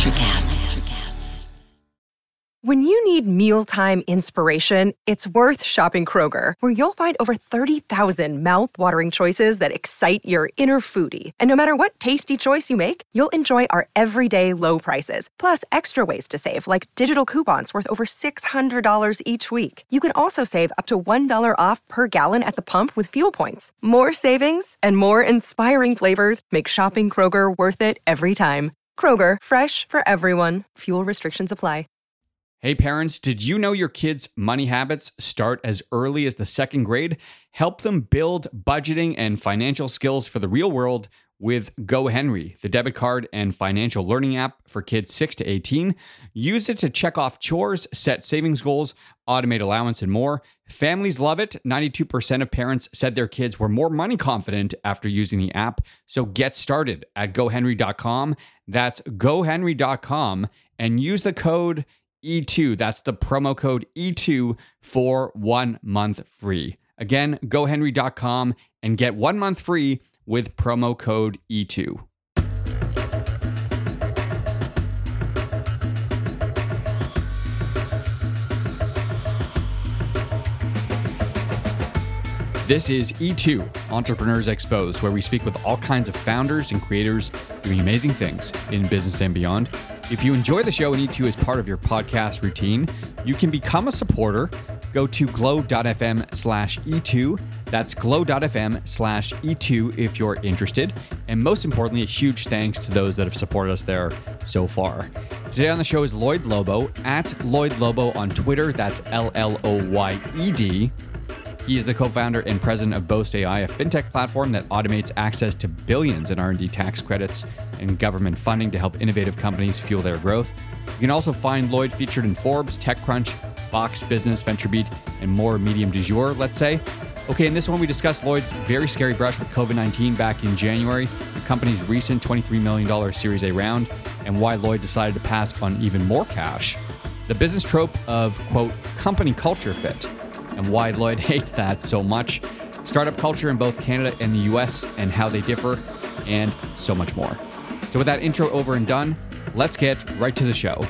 NutraCast. When you need mealtime inspiration, it's worth shopping Kroger, where you'll find over 30,000 mouth-watering choices that excite your inner foodie. And no matter what tasty choice you make, you'll enjoy our everyday low prices, plus extra ways to save, like digital coupons worth over $600 each week. You can also save up to $1 off per gallon at the pump with fuel points. More savings and more inspiring flavors make shopping Kroger worth it every time. Kroger, fresh for everyone. Fuel restrictions apply. Hey parents, did you know your kids' money habits start as early as the second grade? Help them build budgeting and financial skills for the real world with GoHenry, the debit card and financial learning app for kids 6 to 18. Use it to check off chores, set savings goals, automate allowance, and more. Families love it. 92% of parents said their kids were more money confident after using the app. So get started at GoHenry.com. That's GoHenry.com and use the code E2. That's the promo code E2 for 1 month free. Again, GoHenry.com and get 1 month free with promo code E2. This is E2, Entrepreneurs Exposed, where we speak with all kinds of founders and creators doing amazing things in business and beyond. If you enjoy the show and E2 is part of your podcast routine, you can become a supporter. Go to glow.fm/E2. That's glow.fm/E2 if you're interested. And most importantly, a huge thanks to those that have supported us there so far. Today on the show is Lloyd Lobo, at Lloyd Lobo on Twitter. That's LLOYED. He is the co-founder and president of Boast AI, a fintech platform that automates access to billions in R&D tax credits and government funding to help innovative companies fuel their growth. You can also find Lloyd featured in Forbes, TechCrunch, Fox Business, VentureBeat, and more medium du jour, let's say. Okay, in this one, we discussed Lloyd's very scary brush with COVID-19 back in January, the company's recent $23 million Series A round, and why Lloyd decided to pass on even more cash, the business trope of, quote, company culture fit, and why Lloyd hates that so much, startup culture in both Canada and the US and how they differ, and so much more. So with that intro over and done, let's get right to the show.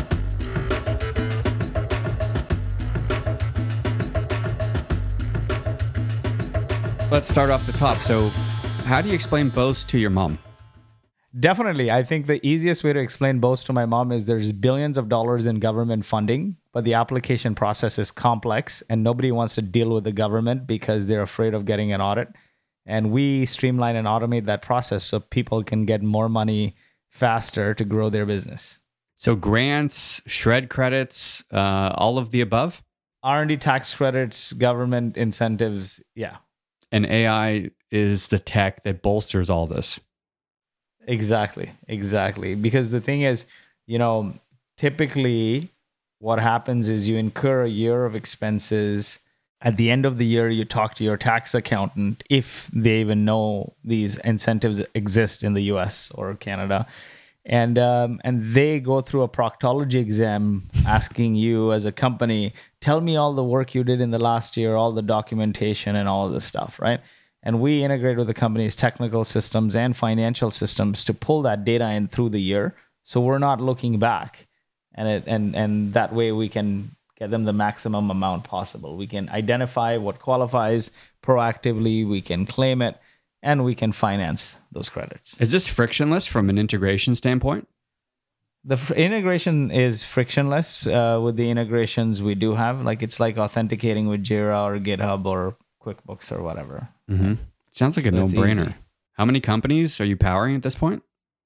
Let's start off the top. So how do you explain Boast to your mom? Definitely. I think the easiest way to explain Boast to my mom is there's billions of dollars in government funding, but the application process is complex and nobody wants to deal with the government because they're afraid of getting an audit. And we streamline and automate that process so people can get more money faster to grow their business. So grants, shred credits, all of the above? R&D tax credits, government incentives, yeah. And AI is the tech that bolsters all this. Exactly. Because the thing is, typically what happens is you incur a year of expenses. At the end of the year, you talk to your tax accountant if they even know these incentives exist in the US or Canada. And they go through a proctology exam asking you as a company, tell me all the work you did in the last year, all the documentation and all of this stuff, right? And we integrate with the company's technical systems and financial systems to pull that data in through the year. So we're not looking back. And that way we can get them the maximum amount possible. We can identify what qualifies proactively, we can claim it, and we can finance those credits. Is this frictionless from an integration standpoint? The integration is frictionless with the integrations we do have. It's like authenticating with Jira or GitHub or QuickBooks or whatever. Mm-hmm. Sounds like a no-brainer. Easy. How many companies are you powering at this point?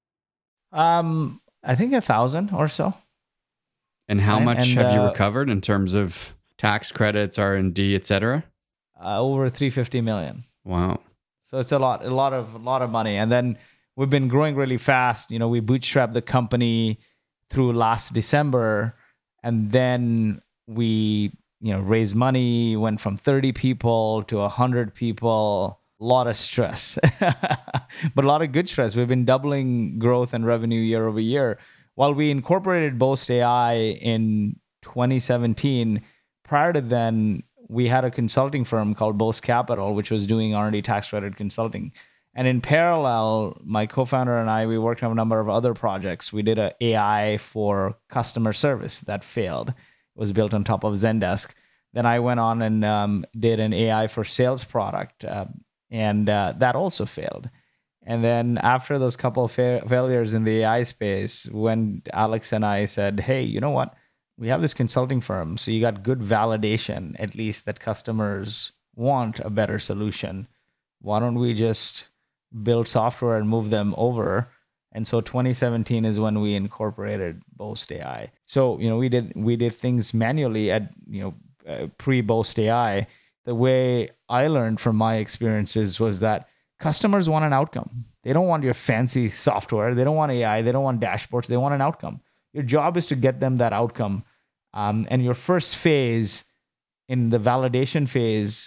I think 1,000 or so. And how much have you recovered in terms of tax credits, R&D, et cetera? Over $350 million. Wow. So it's a lot of money. And then we've been growing really fast. We bootstrapped the company through last December, and then we raised money, went from 30 people to 100 people. A lot of stress, but a lot of good stress. We've been doubling growth and revenue year over year. While we incorporated Boast AI in 2017, prior to then, we had a consulting firm called Boast Capital, which was doing R&D tax credit consulting. And in parallel, my co-founder and I, we worked on a number of other projects. We did an AI for customer service that failed. It was built on top of Zendesk. Then I went on and did an AI for sales product, and that also failed. And then after those couple of failures in the AI space, when Alex and I said, hey, you know what? We have this consulting firm, so you got good validation, at least that customers want a better solution. Why don't we just build software and move them over? And so 2017 is when we incorporated Boast AI. So, we did things manually at, pre-Boast AI. The way I learned from my experiences was that customers want an outcome. They don't want your fancy software. They don't want AI. They don't want dashboards. They want an outcome. Your job is to get them that outcome. And your first phase, in the validation phase,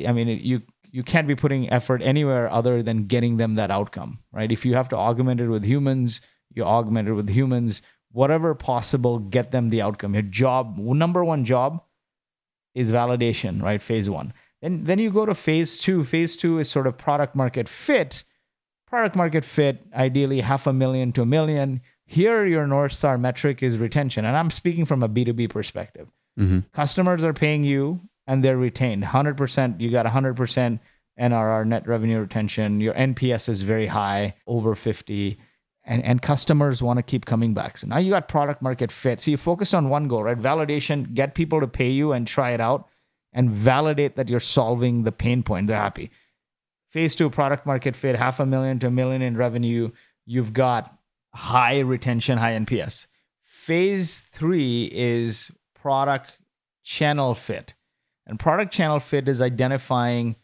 you can't be putting effort anywhere other than getting them that outcome, right? If you have to augment it with humans, you augment it with humans. Whatever possible, get them the outcome. Your job, number one job, is validation, right? Phase one. Then you go to phase two. Phase two is sort of product market fit. Product market fit, ideally $500,000 to $1 million. Here, your North Star metric is retention. And I'm speaking from a B2B perspective. Mm-hmm. Customers are paying you and they're retained 100%. You got 100% NRR, net revenue retention. Your NPS is very high, over 50. And customers want to keep coming back. So now you got product market fit. So you focus on one goal, right? Validation, get people to pay you and try it out and validate that you're solving the pain point. They're happy. Phase two, product market fit, $500,000 to $1 million in revenue. You've got high retention, high NPS. Phase three is product channel fit. And product channel fit is identifying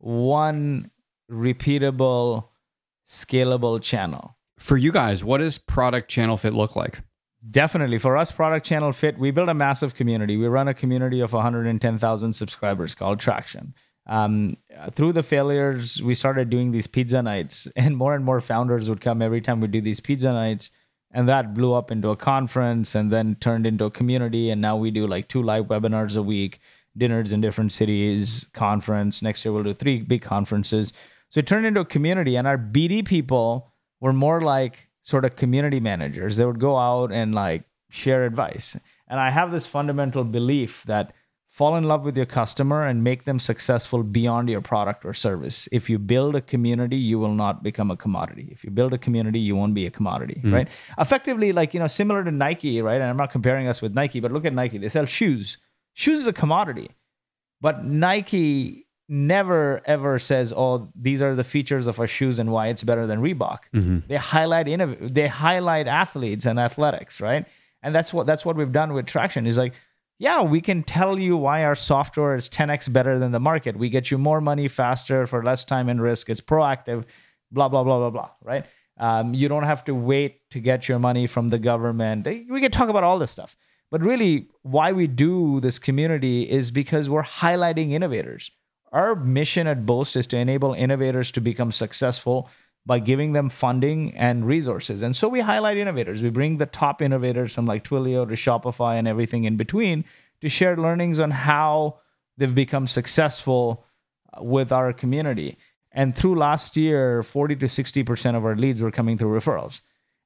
one repeatable, scalable channel. For you guys, what does product channel fit look like? Definitely. For us, product channel fit, we build a massive community. We run a community of 110,000 subscribers called Traction. Through the failures, we started doing these pizza nights, and more founders would come every time we do these pizza nights. And that blew up into a conference and then turned into a community. And now we do like 2 live webinars a week, dinners in different cities, conference. Next year, we'll do 3 big conferences. So it turned into a community. And our BD people were more like sort of community managers. They would go out and like share advice. And I have this fundamental belief that fall in love with your customer and make them successful beyond your product or service. If you build a community, you will not become a commodity. If you build a community, you won't be a commodity, right? Effectively, like, similar to Nike, right? And I'm not comparing us with Nike, but look at Nike. They sell shoes. Shoes is a commodity. But Nike never, ever says, oh, these are the features of our shoes and why it's better than Reebok. Mm-hmm. They highlight athletes and athletics, right? And that's what we've done with Traction is like, yeah, we can tell you why our software is 10x better than the market. We get you more money faster for less time and risk. It's proactive, blah, blah, blah, blah, blah, right? You don't have to wait to get your money from the government. We can talk about all this stuff. But really, why we do this community is because we're highlighting innovators. Our mission at Boast is to enable innovators to become successful by giving them funding and resources. And so we highlight innovators. We bring the top innovators from like Twilio to Shopify and everything in between to share learnings on how they've become successful with our community. And through last year, 40 to 60% of our leads were coming through referrals.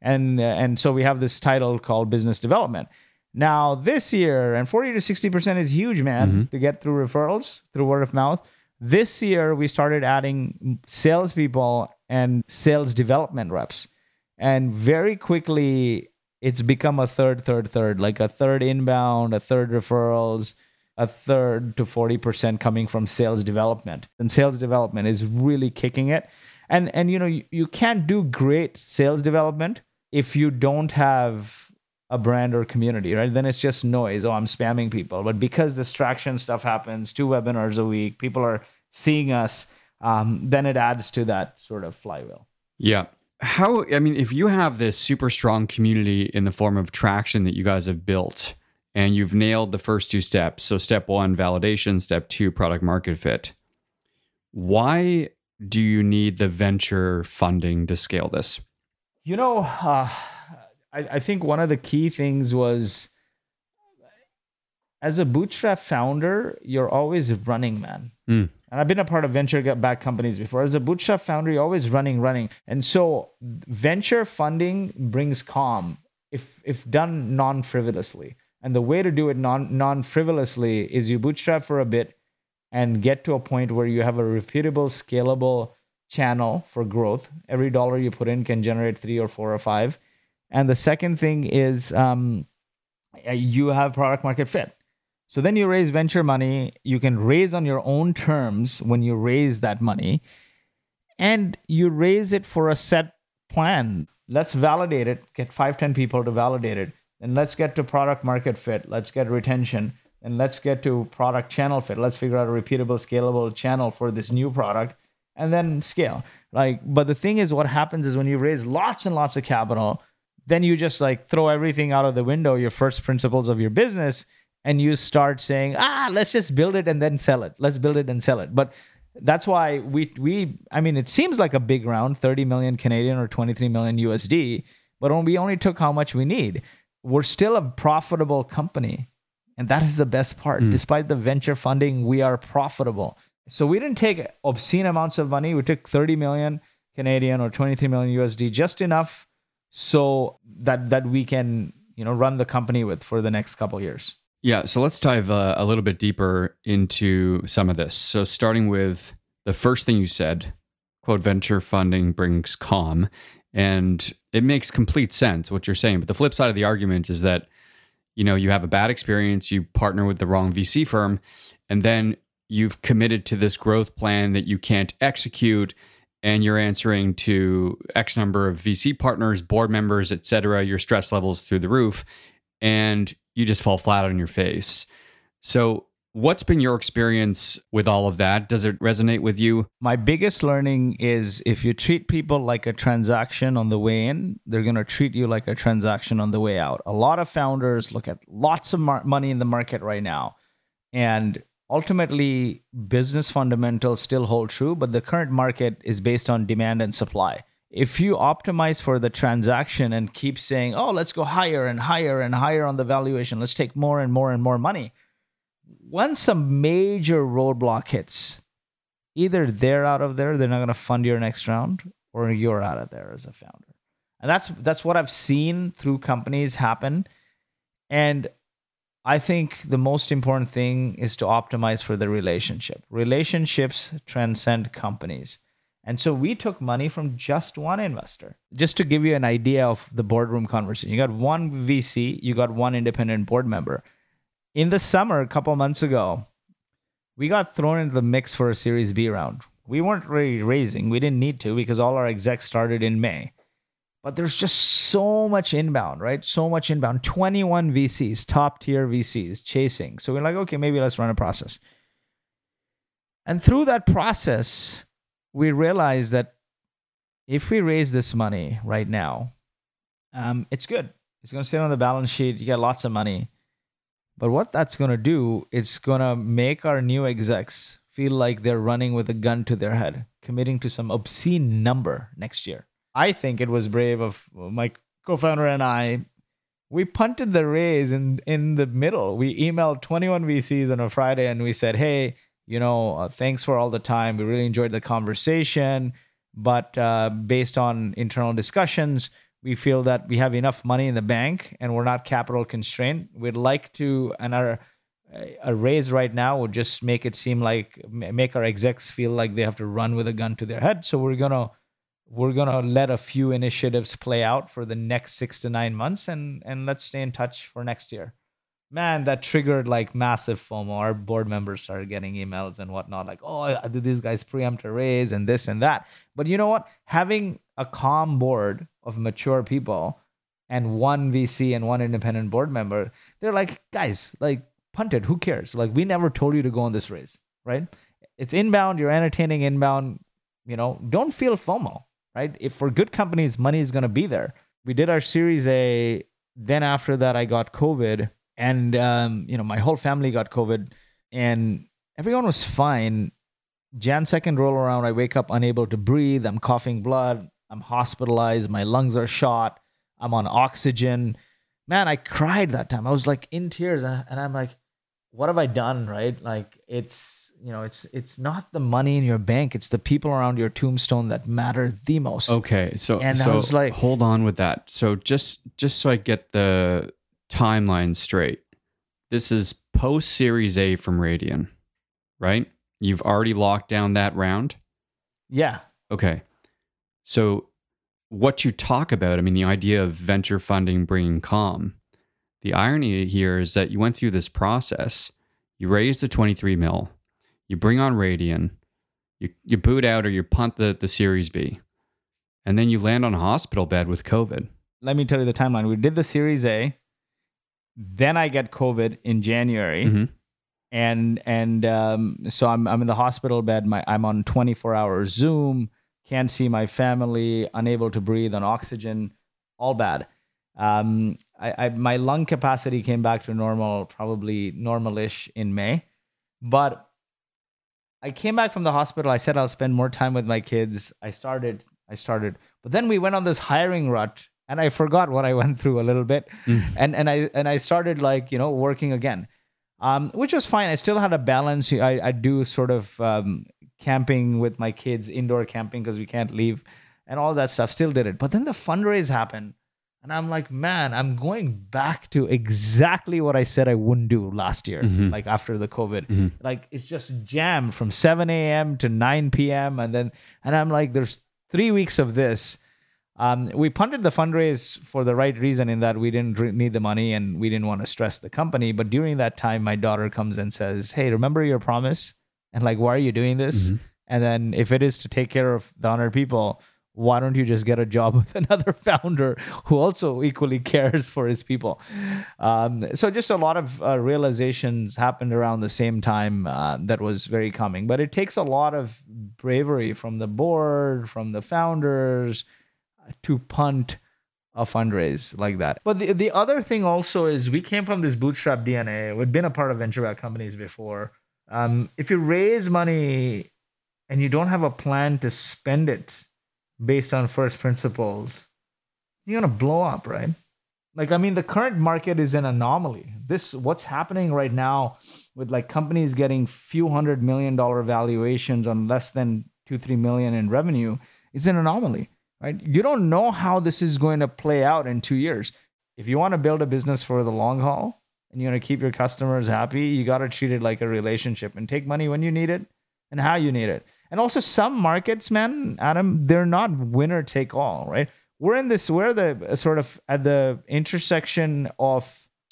And so we have this title called business development. Now this year, and 40 to 60% is huge, man, to get through referrals, through word of mouth. This year, we started adding salespeople and sales development reps. And very quickly, it's become a third, like a third inbound, a third referrals, a third to 40% coming from sales development. And sales development is really kicking it. And you can't do great sales development if you don't have a brand or community, right? Then it's just noise. Oh, I'm spamming people. But because this Traction stuff happens, 2 webinars a week, people are seeing us, then it adds to that sort of flywheel. Yeah. If you have this super strong community in the form of Traction that you guys have built and you've nailed the first 2 steps, so step 1, validation, step 2, product market fit, why do you need the venture funding to scale this? I think one of the key things was, as a bootstrap founder, you're always running, man. And I've been a part of venture-backed companies before. As a bootstrap founder, you're always running. And so venture funding brings calm if done non-frivolously. And the way to do it non-frivolously is you bootstrap for a bit and get to a point where you have a repeatable, scalable channel for growth. Every dollar you put in can generate 3 or 4 or 5. And the second thing is you have product market fit. So then you raise venture money. You can raise on your own terms when you raise that money. And you raise it for a set plan. Let's validate it. Get 5-10 people to validate it. Then let's get to product market fit. Let's get retention. And let's get to product channel fit. Let's figure out a repeatable, scalable channel for this new product. And then scale. But the thing is, what happens is when you raise lots and lots of capital, then you just throw everything out of the window, your first principles of your business, and you start saying, let's just build it and then sell it. Let's build it and sell it. But that's why it seems like a big round, 30 million Canadian or 23 million USD, but we only took how much we need. We're still a profitable company. And that is the best part. Despite the venture funding, we are profitable. So we didn't take obscene amounts of money. We took 30 million Canadian or 23 million USD, just enough so that we can, run the company with for the next couple of years. Yeah, so let's dive a little bit deeper into some of this. So starting with the first thing you said, quote, venture funding brings calm. And it makes complete sense what you're saying. But the flip side of the argument is that, you have a bad experience, you partner with the wrong VC firm, and then you've committed to this growth plan that you can't execute, and you're answering to X number of VC partners, board members, et cetera, your stress levels through the roof, and you just fall flat on your face. So what's been your experience with all of that? Does it resonate with you? My biggest learning is if you treat people like a transaction on the way in, they're going to treat you like a transaction on the way out. A lot of founders look at lots of money in the market right now, and ultimately, business fundamentals still hold true, but the current market is based on demand and supply. If you optimize for the transaction and keep saying, let's go higher and higher and higher on the valuation, let's take more and more and more money, once a major roadblock hits, either they're out of there, they're not going to fund your next round, or you're out of there as a founder. And that's what I've seen through companies happen. And I think the most important thing is to optimize for the relationship. Relationships transcend companies. And so we took money from just one investor. Just to give you an idea of the boardroom conversation, you got one VC, you got one independent board member. In the summer, a couple months ago, we got thrown into the mix for a Series B round. We weren't really raising. We didn't need to because all our execs started in May. But there's just so much inbound, right? So much inbound. 21 VCs, top tier VCs chasing. So we're like, okay, maybe let's run a process. And through that process, we realized that if we raise this money right now, it's good. It's going to sit on the balance sheet. You get lots of money. But what that's going to do is going to make our new execs feel like they're running with a gun to their head, committing to some obscene number next year. I think it was brave of my co-founder and I. We punted the raise in the middle. We emailed 21 VCs on a Friday and we said, hey, thanks for all the time. We really enjoyed the conversation. But based on internal discussions, we feel that we have enough money in the bank and we're not capital constrained. We'd like to, and a raise right now would just make it seem like, make our execs feel like they have to run with a gun to their head. So we're gonna let a few initiatives play out for the next 6 to 9 months, and let's stay in touch for next year. Man, that triggered massive FOMO. Our board members started getting emails and whatnot, did these guys preempt a raise and this and that. But you know what? Having a calm board of mature people and one VC and one independent board member, they're like, guys, punt it. Who cares? We never told you to go on this raise, right? It's inbound. You're entertaining inbound. Don't feel FOMO, right? If for good companies, money is going to be there. We did our Series A. Then after that, I got COVID. And, my whole family got COVID and everyone was fine. Jan 2nd roll around, I wake up unable to breathe. I'm coughing blood. I'm hospitalized. My lungs are shot. I'm on oxygen. Man, I cried that time. I was in tears and I'm like, what have I done, right? It's it's not the money in your bank, it's the people around your tombstone that matter the most. Okay, so I was like, hold on with that. So just so I get the timeline straight, this is post Series A from Radian, right? You've already locked down that round? Yeah. Okay. So what you talk about, I mean, the idea of venture funding bringing calm, the irony here is that you went through this process, you raised the 23 mil, you bring on Radian, you boot out or you punt the Series B, and then you land on a hospital bed with COVID. Let me tell you the timeline. We did the Series A, then I get COVID in January. Mm-hmm. So I'm in the hospital bed. I'm on 24-hour Zoom, can't see my family, unable to breathe on oxygen, all bad. My lung capacity came back to normal, probably normal-ish in May. But I came back from the hospital. I said I'll spend more time with my kids. I started. But then we went on this hiring rut, and I forgot what I went through a little bit. And I started working again. Which was fine. I still had a balance. I do sort of camping with my kids, indoor camping because we can't leave and all that stuff. Still did it. But then the fundraise happened. And I'm like, man, I'm going back to exactly what I said I wouldn't do last year, like after the COVID. Like it's just jammed from 7 a.m. to 9 p.m. And I'm like, there's 3 weeks of this. We punted the fundraise for the right reason in that we didn't need the money and we didn't want to stress the company. But during that time, my daughter comes and says, hey, remember your promise? And like, why are you doing this? And then if it is to take care of the 100 people, why don't you just get a job with another founder who also equally cares for his people? So just a lot of realizations happened around the same time that was very calming. But it takes a lot of bravery from the board, from the founders, to punt a fundraise like that. But the other thing also is we came from this bootstrap DNA. We'd been a part of venture-backed companies before. If you raise money and you don't have a plan to spend it based on first principles, you're going to blow up, right? Like, I mean, the current market is an anomaly. What's happening right now with like companies getting few $100 million valuations on less than 2-3 million in revenue is an anomaly. Right? You don't know how this is going to play out in 2 years. If you want to build a business for the long haul and you want to keep your customers happy, you got to treat it like a relationship and take money when you need it and how you need it. And also some markets, man, Adam, they're not winner take all, right? We're the sort of at the intersection of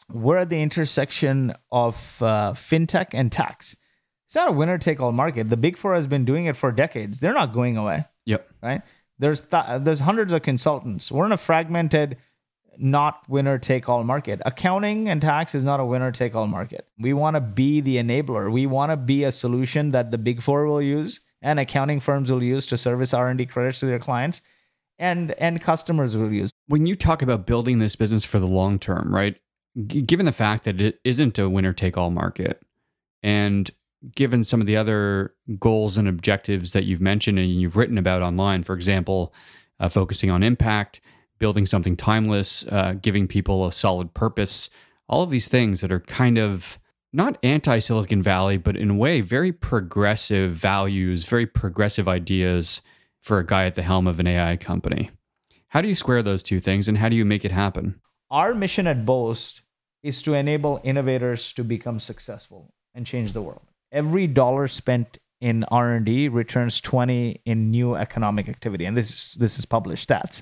fintech and tax. It's not a winner take all market. The Big Four has been doing it for decades. They're not going away. Yep. Right? There's hundreds of consultants. We're in a fragmented, not winner take all market. Accounting and tax is not a winner take all market. We want to be the enabler. We want to be a solution that the Big Four will use and accounting firms will use to service R&D credits to their clients and customers will use. When you talk about building this business for the long term, right? Given the fact that it isn't a winner take all market, and given some of the other goals and objectives that you've mentioned and you've written about online, for example, focusing on impact, building something timeless, giving people a solid purpose, all of these things that are kind of not anti-Silicon Valley, but in a way, very progressive values, very progressive ideas for a guy at the helm of an AI company. How do you square those two things and how do you make it happen? Our mission at Boast is to enable innovators to become successful and change the world. Every dollar spent in R&D returns 20 in new economic activity. And this is published stats.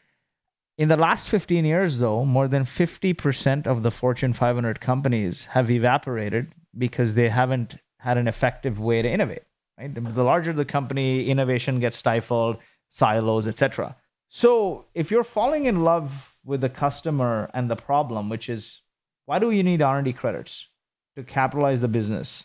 In the last 15 years, though, more than 50% of the Fortune 500 companies have evaporated because they haven't had an effective way to innovate. Right? The larger the company, innovation gets stifled, silos, etc. So if you're falling in love with the customer and the problem, which is, why do you need R&D credits? To capitalize the business,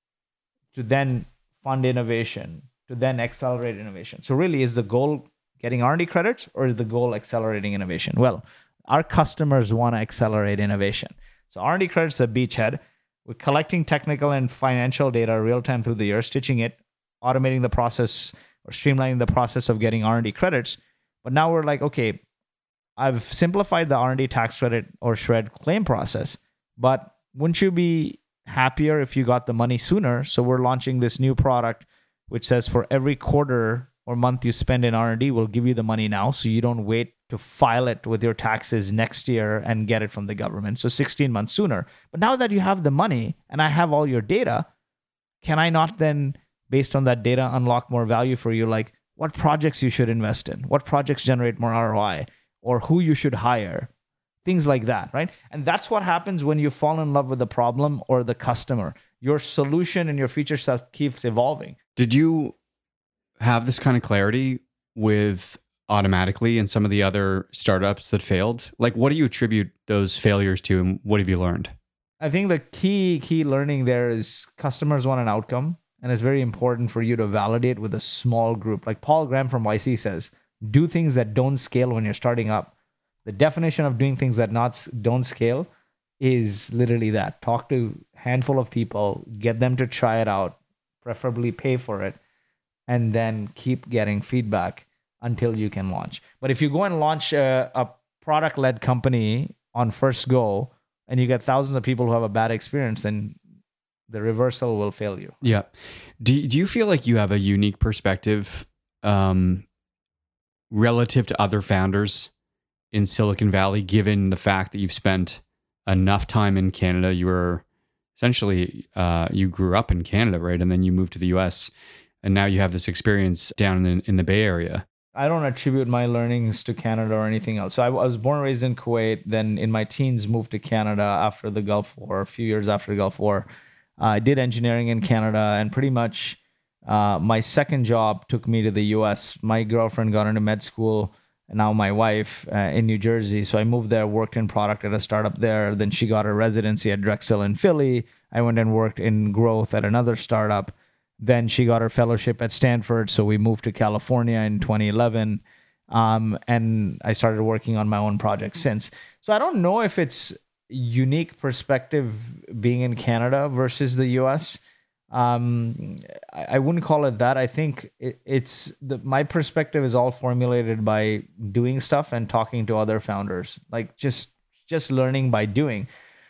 to then fund innovation, to then accelerate innovation. So really, is the goal getting R&D credits or is the goal accelerating innovation? Well, our customers want to accelerate innovation. So R&D credits is a beachhead. We're collecting technical and financial data real time through the year, stitching it, automating the process or streamlining the process of getting R&D credits. But now we're like, okay, I've simplified the R&D tax credit or SR&ED claim process, but wouldn't you be happier if you got the money sooner. So we're launching this new product, which says for every quarter or month you spend in R&D, we'll give you the money now. So you don't wait to file it with your taxes next year and get it from the government. So 16 months sooner. But now that you have the money and I have all your data, can I not then, based on that data, unlock more value for you? Like what projects you should invest in, what projects generate more ROI, or who you should hire, things like that, right? And that's what happens when you fall in love with the problem or the customer. Your solution and your feature set keeps evolving. Did you have this kind of clarity with Automatically and some of the other startups that failed? Like, what do you attribute those failures to, and what have you learned? I think the key learning there is customers want an outcome, and it's very important for you to validate with a small group. Like Paul Graham from YC says, do things that don't scale when you're starting up. The definition of doing things that don't scale is literally that. Talk to a handful of people, get them to try it out, preferably pay for it, and then keep getting feedback until you can launch. But if you go and launch a product-led company on first go and you get thousands of people who have a bad experience, then the reversal will fail you. Yeah. Do you feel like you have a unique perspective relative to other founders in Silicon Valley, given the fact that you've spent enough time in Canada? You were essentially, you grew up in Canada, right? And then you moved to the US, and now you have this experience down in the Bay Area. I don't attribute my learnings to Canada or anything else. So I was born and raised in Kuwait, then in my teens moved to Canada after the Gulf War, a few years after the Gulf War. I did engineering in Canada, and pretty much my second job took me to the US. My girlfriend got into med school, and now my wife in New Jersey. So I moved there, worked in product at a startup there. Then she got a residency at Drexel in Philly. I went and worked in growth at another startup. Then she got her fellowship at Stanford. So we moved to California in 2011. And I started working on my own project since. So I don't know if it's unique perspective being in Canada versus the US. I wouldn't call it that. I think my perspective is all formulated by doing stuff and talking to other founders, like just learning by doing.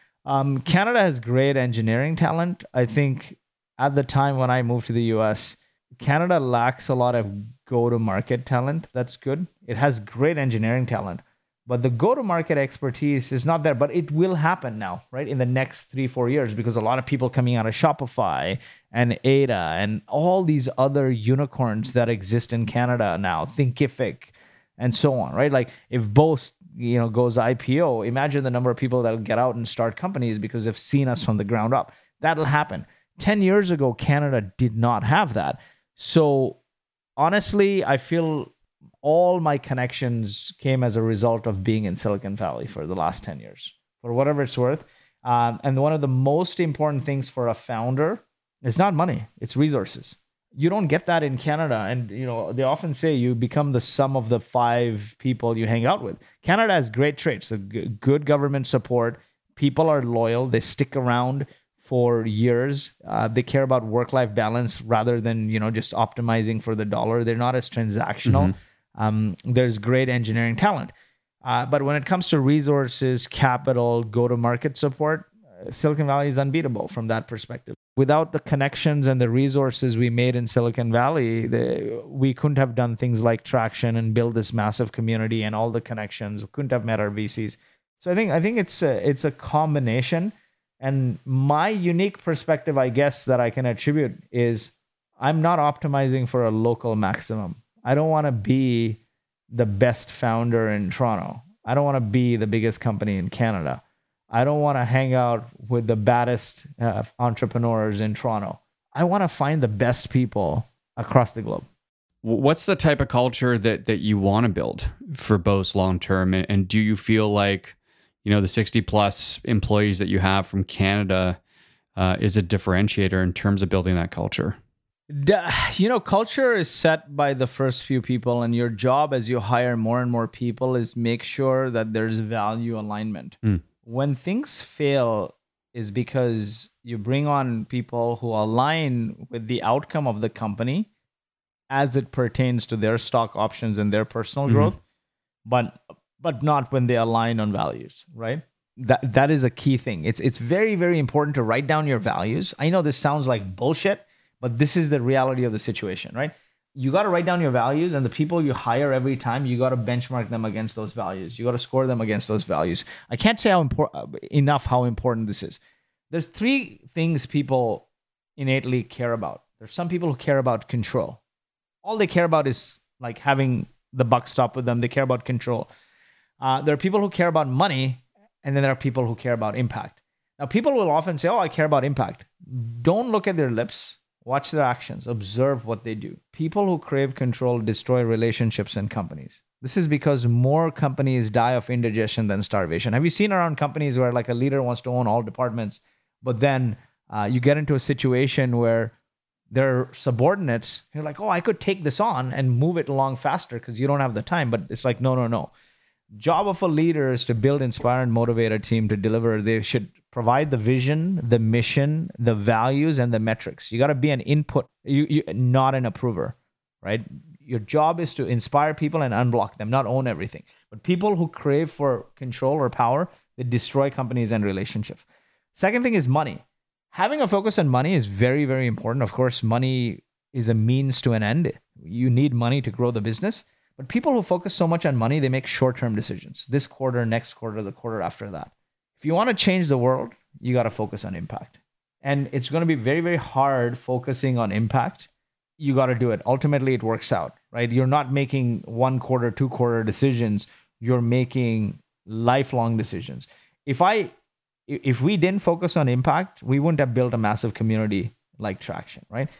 Canada has great engineering talent. I think at the time when I moved to the US, Canada lacks a lot of go-to-market talent. That's good. It has great engineering talent, but the go-to-market expertise is not there. But it will happen now, right? In the next 3-4 years, because a lot of people coming out of Shopify and Ada and all these other unicorns that exist in Canada now, Thinkific and so on, right? Like if Boast, goes IPO, imagine the number of people that'll get out and start companies because they've seen us from the ground up. That'll happen. 10 years ago, Canada did not have that. So honestly, I feel all my connections came as a result of being in Silicon Valley for the last 10 years, for whatever it's worth. And one of the most important things for a founder is not money, it's resources. You don't get that in Canada. And, they often say you become the sum of the 5 people you hang out with. Canada has great traits, good government support. People are loyal. They stick around for years. They care about work-life balance rather than, just optimizing for the dollar. They're not as transactional. There's great engineering talent. But when it comes to resources, capital, go-to-market support, Silicon Valley is unbeatable from that perspective. Without the connections and the resources we made in Silicon Valley, we couldn't have done things like Traction and build this massive community and all the connections. We couldn't have met our VCs. So I think it's a combination. And my unique perspective, I guess, that I can attribute is I'm not optimizing for a local maximum. I don't want to be the best founder in Toronto. I don't want to be the biggest company in Canada. I don't want to hang out with the baddest entrepreneurs in Toronto. I want to find the best people across the globe. What's the type of culture that you want to build for Boast long term? And do you feel like, the 60 plus employees that you have from Canada is a differentiator in terms of building that culture? Culture is set by the first few people, and your job as you hire more and more people is make sure that there's value alignment. When things fail is because you bring on people who align with the outcome of the company as it pertains to their stock options and their personal growth, but not when they align on values, right? That is a key thing. It's very, very important to write down your values. I know this sounds like bullshit, but this is the reality of the situation, right? You got to write down your values, and the people you hire every time, you got to benchmark them against those values. You got to score them against those values. I can't say how important this is. There's 3 things people innately care about. There's some people who care about control. All they care about is like having the buck stop with them. They care about control. There are people who care about money, and then there are people who care about impact. Now, people will often say, oh, I care about impact. Don't look at their lips. Watch their actions. Observe what they do. People who crave control destroy relationships and companies. This is because more companies die of indigestion than starvation. Have you seen around companies where like a leader wants to own all departments, but then you get into a situation where their subordinates, you're like, oh, I could take this on and move it along faster because you don't have the time. But it's like, no. Job of a leader is to build, inspire, and motivate a team to deliver. They should provide the vision, the mission, the values, and the metrics. You got to be an input, you not an approver, right? Your job is to inspire people and unblock them, not own everything. But people who crave for control or power, they destroy companies and relationships. Second thing is money. Having a focus on money is very, very important. Of course, money is a means to an end. You need money to grow the business. But people who focus so much on money, they make short-term decisions. This quarter, next quarter, the quarter after that. If you want to change the world, you got to focus on impact. And it's going to be very, very hard focusing on impact. You got to do it. Ultimately, it works out, right? You're not making 1 quarter, 2 quarter decisions. You're making lifelong decisions. If we didn't focus on impact, we wouldn't have built a massive community like Traction, right?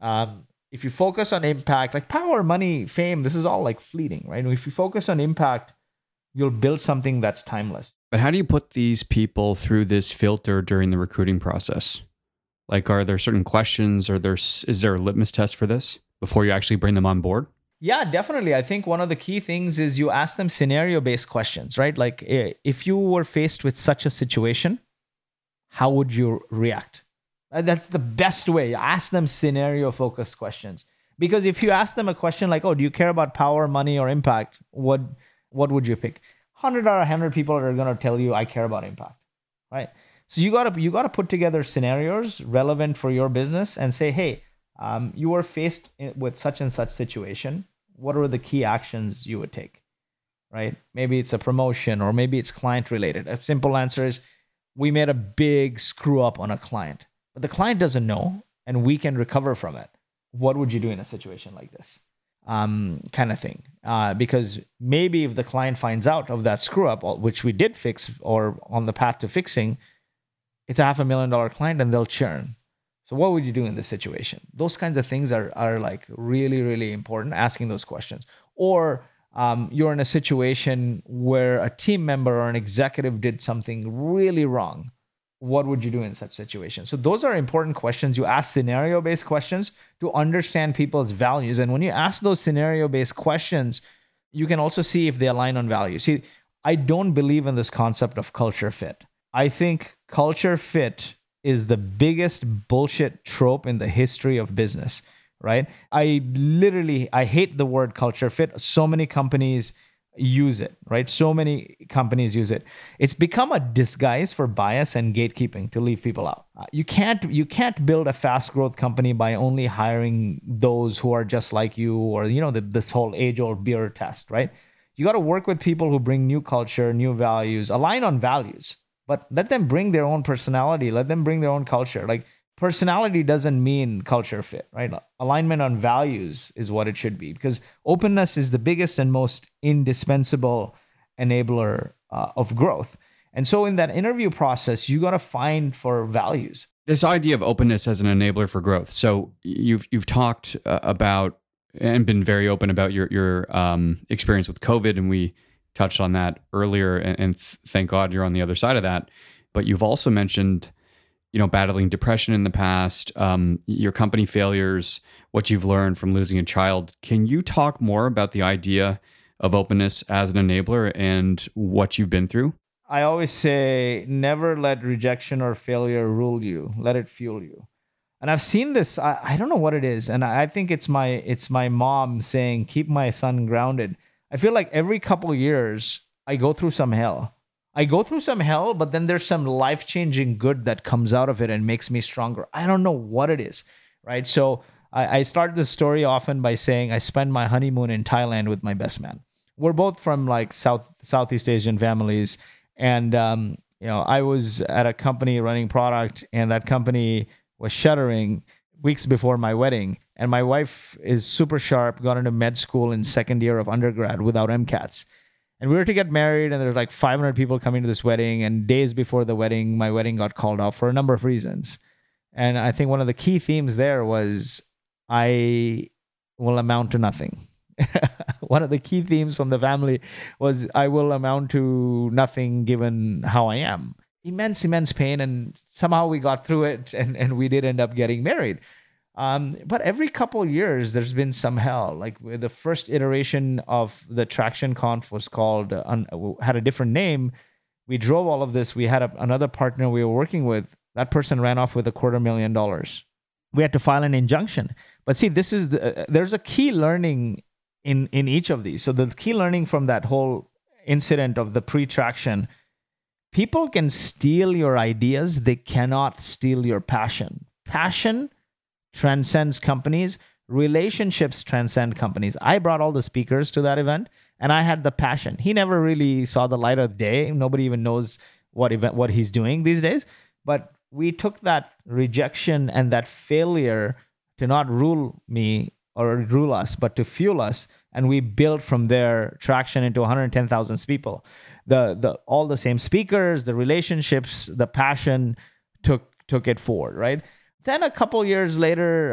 If you focus on impact, like power, money, fame, this is all like fleeting, right? If you focus on impact, you'll build something that's timeless. But how do you put these people through this filter during the recruiting process? Like, are there certain questions, or is there a litmus test for this before you actually bring them on board? Yeah, definitely. I think one of the key things is you ask them scenario-based questions, right? Like, if you were faced with such a situation, how would you react? That's the best way. Ask them scenario-focused questions. Because if you ask them a question like, oh, do you care about power, money, or impact? What would you pick? 100 out of 100 people are going to tell you, I care about impact, right? So you gotta put together scenarios relevant for your business and say, hey, you were faced with such and such situation. What are the key actions you would take, right? Maybe it's a promotion, or maybe it's client related. A simple answer is, we made a big screw up on a client, but the client doesn't know, and we can recover from it. What would you do in a situation like this? Kind of thing. Because maybe if the client finds out of that screw up, which we did fix or on the path to fixing, it's a $500,000 client and they'll churn. So what would you do in this situation? Those kinds of things are like really, really important, asking those questions. Or you're in a situation where a team member or an executive did something really wrong. What would you do in such situations? So those are important questions. You ask scenario-based questions to understand people's values. And when you ask those scenario-based questions, you can also see if they align on values. See, I don't believe in this concept of culture fit. I think culture fit is the biggest bullshit trope in the history of business, right? I hate the word culture fit. So many companies use it, right? So many companies use it. It's become a disguise for bias and gatekeeping to leave people out. You can't build a fast growth company by only hiring those who are just like you, or this whole age-old beer test, right? You got to work with people who bring new culture, new values, align on values, but let them bring their own personality. Let them bring their own culture. Like, personality doesn't mean culture fit, right? Alignment on values is what it should be, because openness is the biggest and most indispensable enabler of growth. And so in that interview process, you got to find for values. This idea of openness as an enabler for growth. So you've talked about and been very open about your experience with COVID, and we touched on that earlier. And thank God you're on the other side of that. But you've also mentioned, battling depression in the past, your company failures, what you've learned from losing a child. Can you talk more about the idea of openness as an enabler and what you've been through? I always say, never let rejection or failure rule you. Let it fuel you. And I've seen this. I don't know what it is, and I think it's my mom saying, keep my son grounded. I feel like every couple of years I go through some hell. I go through some hell, but then there's some life-changing good that comes out of it and makes me stronger. I don't know what it is, right? So I start the story often by saying I spent my honeymoon in Thailand with my best man. We're both from like Southeast Asian families. And, I was at a company running product, and that company was shuttering weeks before my wedding. And my wife is super sharp, got into med school in second year of undergrad without MCATs. And we were to get married, and there's like 500 people coming to this wedding. And days before the wedding, my wedding got called off for a number of reasons. And I think one of the key themes there was I will amount to nothing. One of the key themes from the family was I will amount to nothing given how I am. Immense pain. And somehow we got through it, and we did end up getting married. But every couple of years, there's been some hell. Like the first iteration of the Traction Conf was called, had a different name. We drove all of this. We had another partner we were working with. That person ran off with $250,000. We had to file an injunction. But see, there's a key learning in each of these. So the key learning from that whole incident of the pre-traction, people can steal your ideas. They cannot steal your passion. Passion transcends companies. Relationships transcend companies. I brought all the speakers to that event, and I had the passion. He never really saw the light of day. Nobody even knows what he's doing these days. But we took that rejection and that failure to not rule me or rule us, but to fuel us. And we built from there Traction into 110,000 people. All the same speakers, the relationships, the passion took it forward, right? Then a couple years later,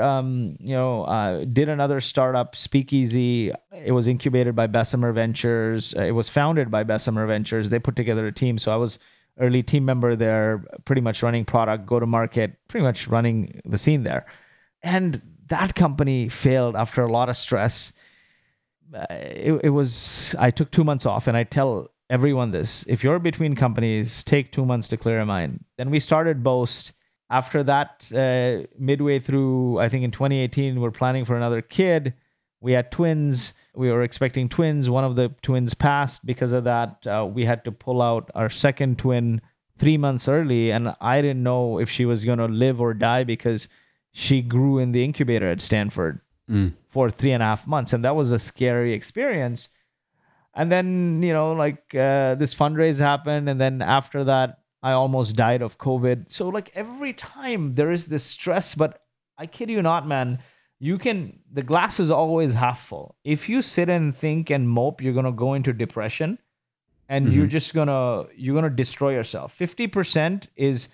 did another startup, Speakeasy. It was incubated by Bessemer Ventures. It was founded by Bessemer Ventures. They put together a team. So I was early team member there, pretty much running product, go to market, pretty much running the scene there. And that company failed after a lot of stress. I took 2 months off, and I tell everyone this: if you're between companies, take 2 months to clear your mind. Then we started Boast. After that, midway through, I think in 2018, we're planning for another kid. We had twins. We were expecting twins. One of the twins passed. Because of that, we had to pull out our second twin 3 months early. And I didn't know if she was going to live or die because she grew in the incubator at Stanford for 3.5 months. And that was a scary experience. And then, this fundraise happened. And then after that, I almost died of COVID. So like every time there is this stress, but I kid you not, man, the glass is always half full. If you sit and think and mope, you're going to go into depression, and you're going to destroy yourself. 50% is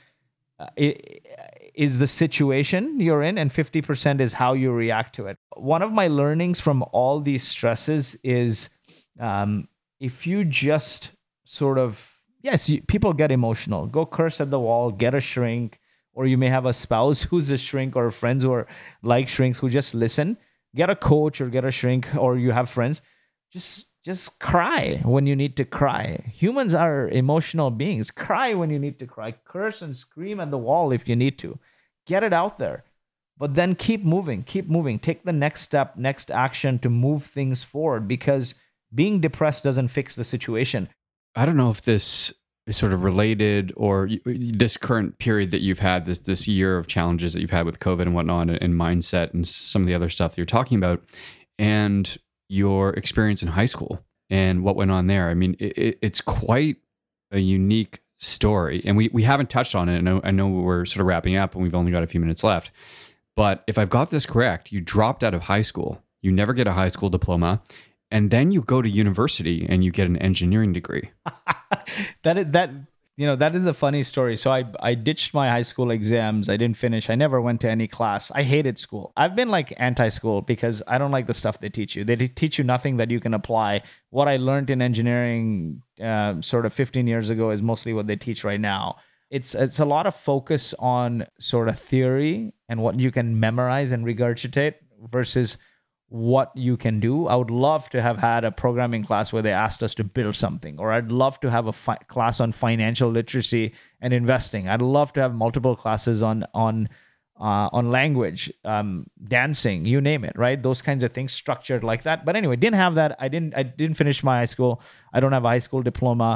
the situation you're in, and 50% is how you react to it. One of my learnings from all these stresses is if you just sort of, yes, people get emotional. Go curse at the wall, get a shrink, or you may have a spouse who's a shrink, or friends who are like shrinks who just listen. Get a coach or get a shrink, or you have friends. Just cry when you need to cry. Humans are emotional beings. Cry when you need to cry. Curse and scream at the wall if you need to. Get it out there. But then keep moving. Take the next step, next action to move things forward, because being depressed doesn't fix the situation. I don't know if this is sort of related, or this current period that you've had, this year of challenges that you've had with COVID and whatnot, and mindset and some of the other stuff that you're talking about, and your experience in high school and what went on there. I mean, it's quite a unique story, and we haven't touched on it. I know we're sort of wrapping up, and we've only got a few minutes left. But if I've got this correct, you dropped out of high school. You never get a high school diploma. And then you go to university and you get an engineering degree. That is a funny story. So I ditched my high school exams. I didn't finish. I never went to any class. I hated school. I've been like anti-school because I don't like the stuff they teach you. They teach you nothing that you can apply. What I learned in engineering sort of 15 years ago is mostly what they teach right now. It's a lot of focus on sort of theory and what you can memorize and regurgitate versus what you can do. I would love to have had a programming class where they asked us to build something, or I'd love to have a class on financial literacy and investing. I'd love to have multiple classes on language, dancing, you name it, right? Those kinds of things structured like that. But anyway, didn't have that. I didn't finish my high school. I don't have a high school diploma.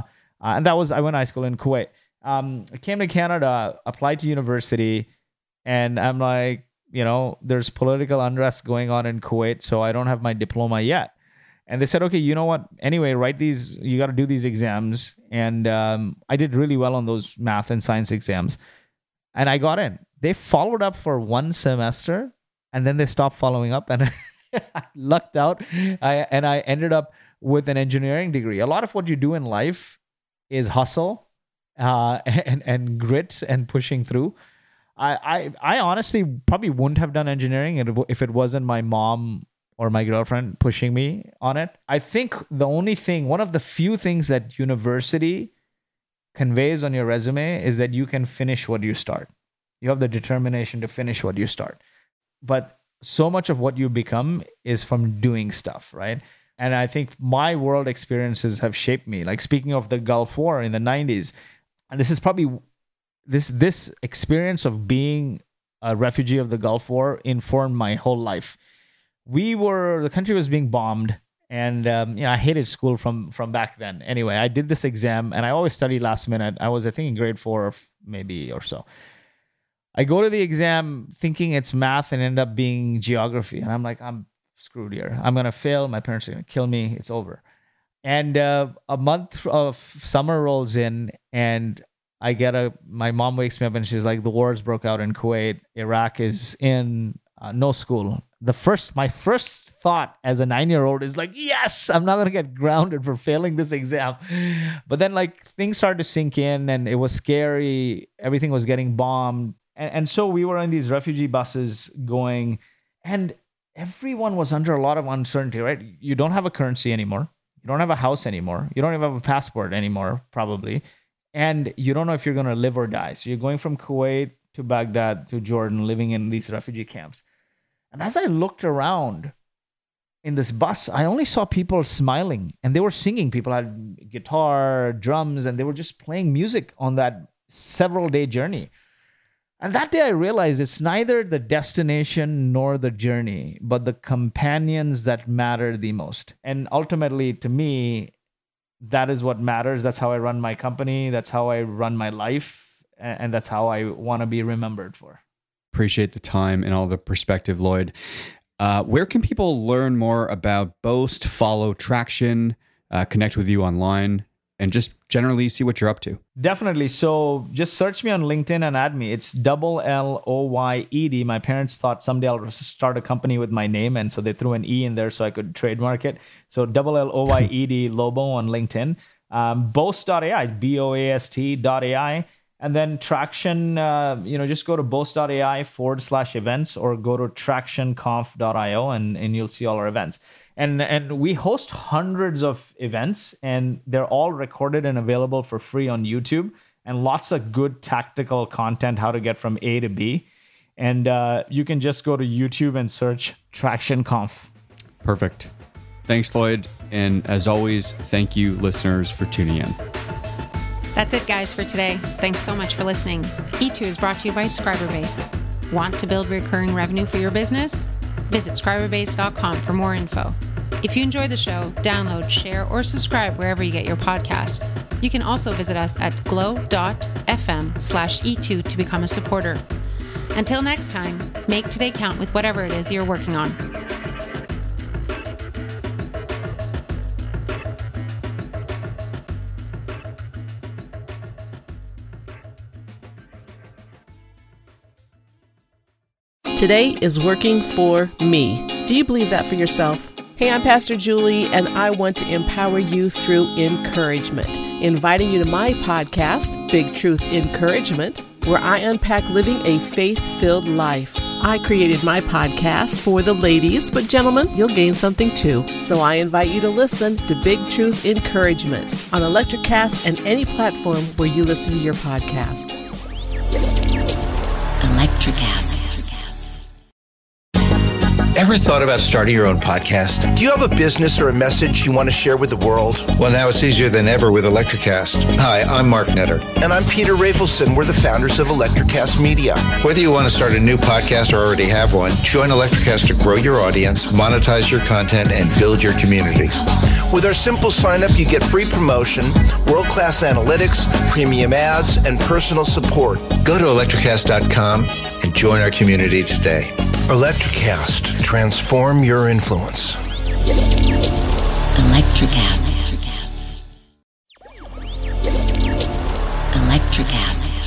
And I went to high school in Kuwait. I came to Canada, applied to university, and I'm like, there's political unrest going on in Kuwait, so I don't have my diploma yet. And they said, okay, you know what? Anyway, you got to do these exams. And I did really well on those math and science exams. And I got in. They followed up for 1 semester, and then they stopped following up, and I lucked out. I ended up with an engineering degree. A lot of what you do in life is hustle and grit and pushing through. I honestly probably wouldn't have done engineering if it wasn't my mom or my girlfriend pushing me on it. I think one of the few things that university conveys on your resume is that you can finish what you start. You have the determination to finish what you start. But so much of what you become is from doing stuff, right? And I think my world experiences have shaped me. Like speaking of the Gulf War in the 90s, and this is probably this experience of being a refugee of the Gulf War informed my whole life. The country was being bombed, and I hated school from back then. Anyway, I did this exam, and I always studied last minute. I think in grade 4 maybe or so. I go to the exam thinking it's math and end up being geography, and I'm like, I'm screwed here. I'm gonna fail. My parents are gonna kill me. It's over. And a month of summer rolls in, and my mom wakes me up and she's like, the wars broke out in Kuwait. Iraq is in no school. My first thought as a 9-year-old is like, yes, I'm not going to get grounded for failing this exam. But then things started to sink in, and it was scary. Everything was getting bombed. And so we were in these refugee buses going, and everyone was under a lot of uncertainty, right? You don't have a currency anymore. You don't have a house anymore. You don't even have a passport anymore, probably. And you don't know if you're going to live or die. So you're going from Kuwait to Baghdad to Jordan, living in these refugee camps. And as I looked around in this bus, I only saw people smiling, and they were singing. People had guitar, drums, and they were just playing music on that several-day journey. And that day I realized it's neither the destination nor the journey, but the companions that matter the most. And ultimately, to me, that is what matters. That's how I run my company. That's how I run my life. And that's how I want to be remembered for. Appreciate the time and all the perspective, Lloyd. Where can people learn more about Boast, follow Traction, connect with you online, and just generally see what you're up to? Definitely. So just search me on LinkedIn and add me. It's LLOYED. My parents thought someday I'll start a company with my name, and so they threw an E in there so I could trademark it. So LLOYED Lobo on LinkedIn. Boast.ai, BOAST.ai. And then Traction, just go to boast.ai/events or go to tractionconf.io and you'll see all our events. And we host hundreds of events, and they're all recorded and available for free on YouTube, and lots of good tactical content, how to get from A to B. And you can just go to YouTube and search Traction Conf. Perfect. Thanks, Lloyd. And as always, thank you, listeners, for tuning in. That's it, guys, for today. Thanks so much for listening. E2 is brought to you by Scriberbase. Want to build recurring revenue for your business? Visit scriberbase.com for more info. If you enjoy the show, download, share, or subscribe wherever you get your podcast. You can also visit us at glow.fm/E2 to become a supporter. Until next time, make today count with whatever it is you're working on. Today is working for me. Do you believe that for yourself? Hey, I'm Pastor Julie, and I want to empower you through encouragement. Inviting you to my podcast, Big Truth Encouragement, where I unpack living a faith-filled life. I created my podcast for the ladies, but gentlemen, you'll gain something too. So I invite you to listen to Big Truth Encouragement on Electricast and any platform where you listen to your podcast. Electricast. Ever thought about starting your own podcast? Do you have a business or a message you want to share with the world? Well, now it's easier than ever with Electricast. Hi, I'm Mark Netter. And I'm Peter Rafelson. We're the founders of Electricast Media. Whether you want to start a new podcast or already have one, join Electricast to grow your audience, monetize your content, and build your community. With our simple sign-up, you get free promotion, world-class analytics, premium ads, and personal support. Go to electricast.com and join our community today. Electricast. Transform your influence. Electricast. Electricast.